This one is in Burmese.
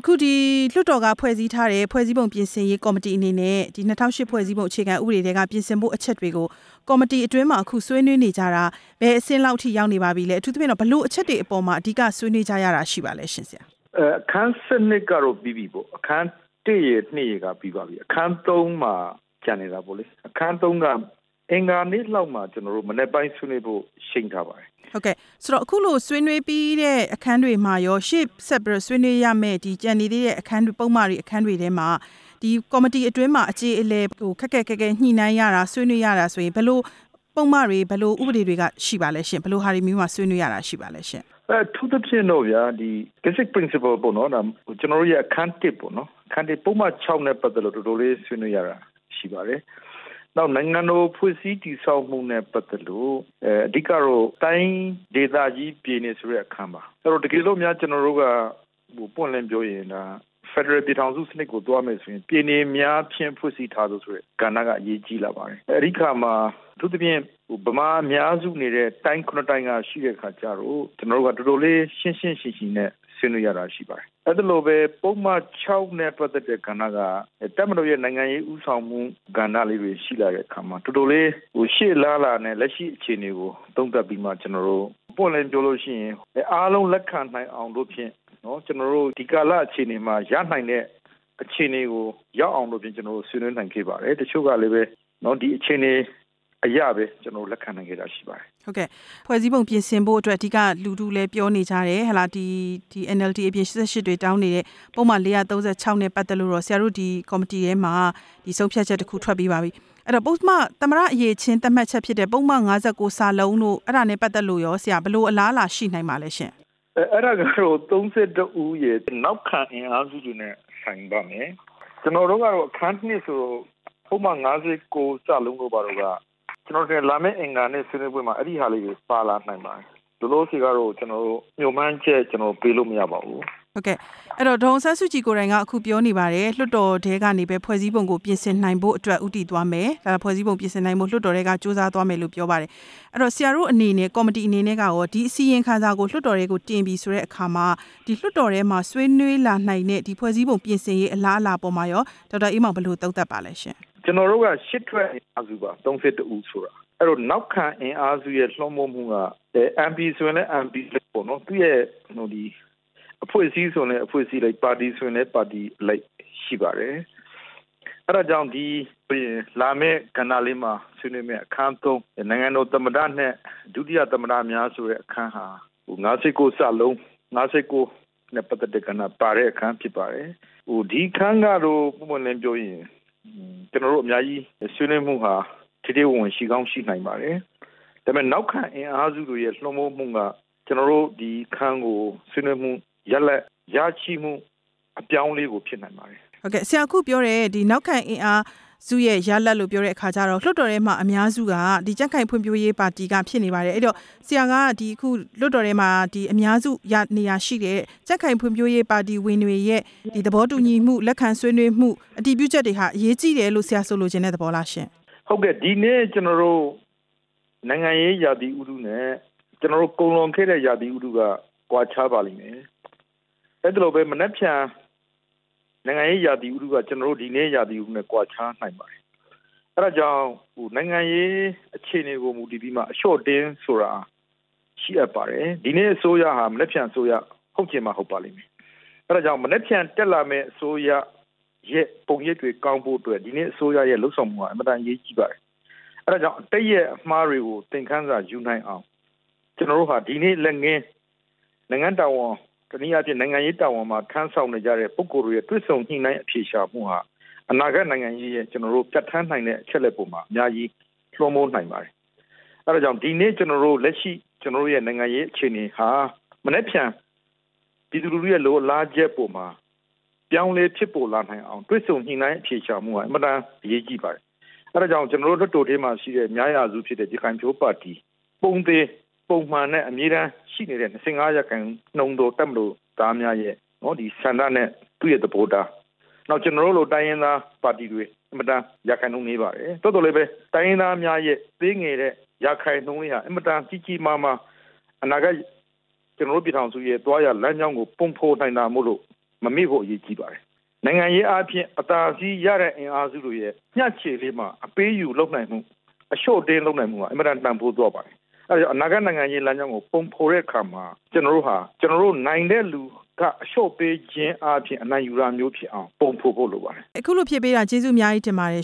ခုဒီလွှတ်တော်ကဖွဲ့စည်းထားတဲ့ဖွဲ့စည်းပုံပြင်ဆင်ရေးကော်မတီအနေနဲ့ဒီ2008ဖွဲ့စည်းပုံအခြေခံဥပဒေတွေကပြင်ဆင်ဖို့အချက်တွေကိုကော်မတီအတွင်းမှာအခုဆွေးနွေးနေကြတာဘယ်အဆင့်လောက်ထိရောက်နေပါပြီလဲအထူးသဖြင့်တော့ဘလို့အချက်တွေအပေါ်မှာအဓိကဆွေးနွေးကြရတာရှိပါလဲရှင်ဆရာအခန်း7ကတော့ပြီးပြီပေါ့အခန်း1ရဲ့2ရဲ့ကပြီးပါပြီအခန်း3မှာကျန်နေတာပေါ့လေအခန်း3ကအင်္ဂါနေ့လောက်မှာကျွန်တော်တို့မနေ့ပိုင်းဆွေးနွေးဖို့ရှိန်ထားပါတယ်ဟုတ်ကဲ့ဆိုတော့အခုလိုဆွေးနွေးပြီးတဲ့အခန်းတွေမှာရောရှေ့ဆက်ပြီးဆွေးနွေးရမယ့်ဒီကြံနေသေးတဲ့အခန်းတွေပုံမှန်တွေအခန်းတွေထဲမှာဒီကော်မတီအတွင်းမှာအခြေအလဲခက်ခက်ညှိနှိုင်းရတာဆွေးနွေးရတာဆိုရင်ဘယ်လိုပုံမှန်တွေဘယ်လိုဥပဒေတွေကရှိပါလဲရှင်ဘယ်လိုဟာတွေမျိုးမှာဆွေးနွေးရတာရှိပါလဲရှင်ထူးသဖြင့်တော့ဗျာဒီ basic principle ပေါ့နော်ဒါကျွန်တော်တို့ရဲ့အခန်း1ပေါ့နော်အခန်း1ပုံမှန်6နဲ့ပတ်သက်လို့တော်တော်လေးဆွေးနွေးရတာရှိပါတယ်နောက်နိုင်ငံတော်ဖွဲ့စည်းတည်ဆောက်မှုနဲ့ပတ်သက်လို့အဓိကတော့တိုင်းဒေသကြီးပြည်နယ်ဆိုတဲ့အခန်းပါအဲ့တော့တကယ်လို့များကျွန်တော်တို့ကပွင့်လင်းပြောရင်ဒါ Federal ပြည်ထောင်စုစနစ်ကိုတွားမယ်ဆိုရင်ပြည်နယ်များဖြင့်ဖွဲ့စည်းထားလို့ဆိုတဲ့ကဏ္ဍကအရေးကြီးလာပါတယ်အဲ့ဒီခါမှာအထူးသဖြင့်ဗမာအများစုနေတဲ့တိုင်း9တိုင်းကရှိတဲ့ခါကျတော့ကျွန်တော်တို့ကတော်တော်လေးရှင်းနဲ့ဆွေးနွေးရတာရှိပါတယ်အဲ့ဒါလိုပဲပုံမှန်6နဲ့ပတ်သက်တဲ့ကဏ္ဍကတပ်မတော်ရဲ့နိုင်ငံရေးဥဆောင်မှုကဏ္ဍလေးတွေရှိလာတဲ့အခါမှာတော်တော်လေးရှေ့လာနဲ့လက်ရှိအခြေအနေကိုသုံးသပ်ပြီးမှကျွန်တော်တို့ပွင့်လင်းပြောလို့ရှိရင်အားလုံးလက်ခံနိုင်အောင်လို့ဖြင့်နော်ကျွန်တော်တို့ဒီကာလအခြေအနေမှာရနိုင်တဲ့အခြေအနေကိုရောက်အောင်လို့ဖြင့်ကျွန်တော်တို့ဆွေးနွေးနိုင်ခဲ့ပါတယ်တချို့ကလည်းပဲနော်ဒီအခြေအနေအရာပဲကျွန်တော်လက်ခံနိုင်ခဲ့တာရှိပါတယ်ဟုတ်ကဲ့ဖွဲ့စည်းပုံပြင်ဆင်ဖို့အတွက်အဓိကလူထုလည်းပြောနေကြတယ်ဟလာဒီ NLD အပြင်88တွေတောင်းနေတဲ့ပုံမှန်436နဲ့ပတ်သက်လို့တော့ဆရာတို့ဒီကော်မတီထဲမှာဒီဆုံးဖြတ်ချက်တစ်ခုထွက်ပြီးပါပြီအဲ့တော့ပုံမှန်သမရအရေးချင်းသတ်မှတ်ချက်ဖြစ်တဲ့ပုံမှန်59စာလုံးတို့အဲ့ဒါနဲ့ပတ်သက်လို့ရောဆရာဘယ်လိုအလားအလာရှိနိုင်ပါလဲရှင်အဲ့ဒါကတော့32ဦးရဲ့နောက်ခံအင်အားစုတွေနဲ့ဆိုင်ပါမယ်ကျွန်တော်တို့ကတော့အခန်း2ဆိုပုံမှန်59စာလုံးတို့ပါတော့ကကျွန်တော်တို့လာမယ့်အင်္ဂါနဲ့ဆွေးနွေးပွဲမှာအဲ့ဒီဟာလေးကိုပါလာနိုင်ပါတယ်ဒီလိုစီကတော့ကျွန်တော်တို့ညှို့မှန်းချက်ကျွန်တော်ပေးလို့မရပါဘူးဟုတ်ကဲ့အဲ့တော့ဒေါ်ဆန်းစုကြည်ကိုယ်တိုင်ကအခုပြောနေပါတယ်လွှတ်တော်ထဲကနေပဲဖွဲ့စည်းပုံကိုပြင်ဆင်နိုင်ဖို့အတွက်ဥတည်သွားမယ်ဒါဖွဲ့စည်းပုံပြင်ဆင်နိုင်ဖို့လွှတ်တော်ထဲကစ조사သွားမယ်လို့ပြောပါတယ်အဲ့တော့ဆရာတို့အနေနဲ့ကော်မတီအနေနဲ့ကရောဒီအစီရင်ခံစာကိုလွှတ်တော်ထဲကိုတင်ပြီးဆိုတဲ့အခါမှာဒီလွှတ်တော်ထဲမှာဆွေးနွေးလာနိုင်တဲ့ဒီဖွဲ့စည်းပုံပြင်ဆင်ရေးအလားအလာပေါ်မှာရောဒေါက်တာအေးမောင်ဘယ်လိုသုံးသပ်ပါလဲရှင်ကျွန်တော်တို့ကရှစ်ထွက်အင်အားစုပါ32ဦးဆိုတာအဲ့တော့နောက်ခံအင်အားစုရဲ့လွှမ်းမိုးမှုကMP ဆိုရင်လည်း MP ပေါ့နော်သူရဲ့ဒီအဖွဲ့အစည်းဆိုရင်အဖွဲ့အစည်းလိုက်ပါတီဆိုရင်လည်းပါတီလိုက်ရှိပါတယ်အဲ့ဒါကြောင့်ဒီလာမယ့်ကဏ္ဍလေးမှာဆွေးနွေးမယ့်အခန်း3နိုင်ငံတော်သမ္မတနဲ့ဒုတိယသမ္မတများဆိုတဲ့အခန်းဟာ59စာလုံး59နဲ့ပတ်သက်တဲ့ကဏ္ဍပါတဲ့အခန်းဖြစ်ပါတယ်ဒီခန်းကတော့ပုံမှန်လည်းပြောရင်ကျွန်တော်တို့အများကြီးဆွေးနွေးမှုဟာတည်တည်ဝင်ရှိကောင်းရှိနိုင်ပါတယ်ဒါပေမဲ့နောက်ခံအင်အားစုတွေရဲ့လွှမ်းမိုးမှုကကျွန်တော်တို့ဒီခန်းကိုဆွေးနွေးမှုရက်လက်ရရှိမှုအပြောင်းလေးကိုဖြစ်နိုင်ပါတယ်ဟုတ်ကဲ့ဆရာခုပြောတဲ့ဒီနောက်ခံအင်အားစုရဲ့ရလက်လို့ပြောတဲ့အခါကျတော့လွှတ်တော်ထဲမှာအများစုကဒီကြက်ခိုင်ဖွံ့ဖြိုးရေးပါတီကဖြစ်နေပါတယ်အဲ့တော့ဆရာကဒီအခုလွှတ်တော်ထဲမှာဒီအများစုရနေရရှိတဲ့ကြက်ခိုင်ဖွံ့ဖြိုးရေးပါတီဝင်တွေရဲ့ဒီသဘောတူညီမှုလက်ခံဆွေးနွေးမှုအတည်ပြုချက်တွေဟာအရေးကြီးတယ်လို့ဆရာဆိုလိုချင်တဲ့သဘောလားရှင်ဟုတ်ကဲ့ဒီနေ့ကျွန်တော်တို့နိုင်ငံရေးရာသီဥတုနဲ့ကျွန်တော်တို့ကုန်လွန်ခဲ့တဲ့ရာသီဥတုကကွာခြားပါလိမ့်မယ်အဲ့ဒါလိုပဲမနှက်ဖြန်နိုင်ငံရေးရာသီဥတုကကျွန်တော်တို့ဒီနေ့ရာသီဥတုနဲ့ကွာခြားနိုင်ပါတယ်အဲ့ဒါကြောင့်နိုင်ငံရေးအခြေအနေကိုမူတည်ပြီးမှအလျှော့တင်းဆိုတာရှိအပ်ပါတယ်ဒီနေ့အစိုးရဟာမနှက်ဖြန်အစိုးရဟုတ်ချင်မှဟုတ်ပါလိမ့်မယ်အဲ့ဒါကြောင့်မနှက်ဖြန်တက်လာမယ့်အစိုးရရဲ့ပုံရိပ်တွေကောင်းဖို့အတွက်ဒီနေ့အစိုးရရဲ့လှုပ်ဆောင်မှုဟာအမှန်တန်အရေးကြီးပါတယ်အဲ့ဒါကြောင့်အတိတ်ရဲ့အမှားတွေကိုသင်ခန်းစာယူနိုင်အောင်ကျွန်တော်တို့ဟာဒီနေ့လက်ငင်းနိုင်ငံတော်ဝန်တနည်းအားဖြင့်နိုင်ငံရေးတာဝန်မှာထမ်းဆောင်နေကြတဲ့ပုဂ္ဂိုလ်တွေရဲ့တွစ်ဆုံညှိနှိုင်းအဖြေရှာမှုဟာအနာဂတ်နိုင်ငံရေးရဲ့ကျွန်တော်တို့ပြတ်ထန်းနိုင်တဲ့အချက်လက်ပုံမှာအများကြီးလွှမ်းမိုးနိုင်ပါတယ်အဲဒါကြောင့်ဒီနေ့ကျွန်တော်တို့လက်ရှိကျွန်တော်တို့ရဲ့နိုင်ငံရေးအခြေအနေဟာမနေ့ဖြန်ပြည်သူလူထုရဲ့လိုလားချက်ပုံမှာပြောင်းလဲဖြစ်ပေါ်လာနိုင်အောင်တွစ်ဆုံညှိနှိုင်းအဖြေရှာမှုဟာအမှန်တန်အရေးကြီးပါတယ်အဲဒါကြောင့်ကျွန်တော်တို့လွှတ်တော်ထဲမှာရှိတဲ့များရာစုဖြစ်တဲ့ဒီခိုင်ဖြိုးပါတီပုံသေးပုံမှန်နဲ့အမြဲတမ်းရှိနေတဲ့25ရာခိုင်နှုန်းသောတက်မလို့သားများရဲ့ဒီဆန္ဒနဲ့သူ့ရဲ့သဘောထားနောက်ကျွန်တော်တို့လိုတိုင်းရင်းသားပါတီတွေအမှန်တန်ရာခိုင်နှုန်းနေပါတယ်တော်တော်လေးပဲတိုင်းရင်းသားများရဲ့သေးငယ်တဲ့ရာခိုင်နှုန်းလေးဟာအမှန်တန်ကြီးမားမားအနာဂတ်ကျွန်တော်တို့ပြည်ထောင်စုရဲ့တွားရလမ်းကြောင်းကိုပုံဖော်နိုင်တာမို့လို့မမမေ့ဖို့အရေးကြီးပါတယ်နိုင်ငံရေးအပြင်အသာစီးရတဲ့အင်အားစုတို့ရဲ့ညှက်ချေလေးမှာအပေးယူလုပ်နိုင်မှုအလျှော့တင်းလုပ်နိုင်မှုကအမှန်တန်တန်ဖိုးသွားပါတယ်အဲဒါအနာဂတ်နိုင်ငံရေးလမ်းကြောင်းကိုပုံဖော်တဲ့အခါမှာကျွန်တော်တို့နိုင်တဲ့လူကအလျှော့ပေးခြင်းအပြင်အနိုင်ယူရမျိုးဖြစ်အောင်ပုံဖော်ဖို့လိုပါတယ်အခုလိုဖြစ်ပေးတာကျေးဇူးအများကြီးတင်ပါတယ်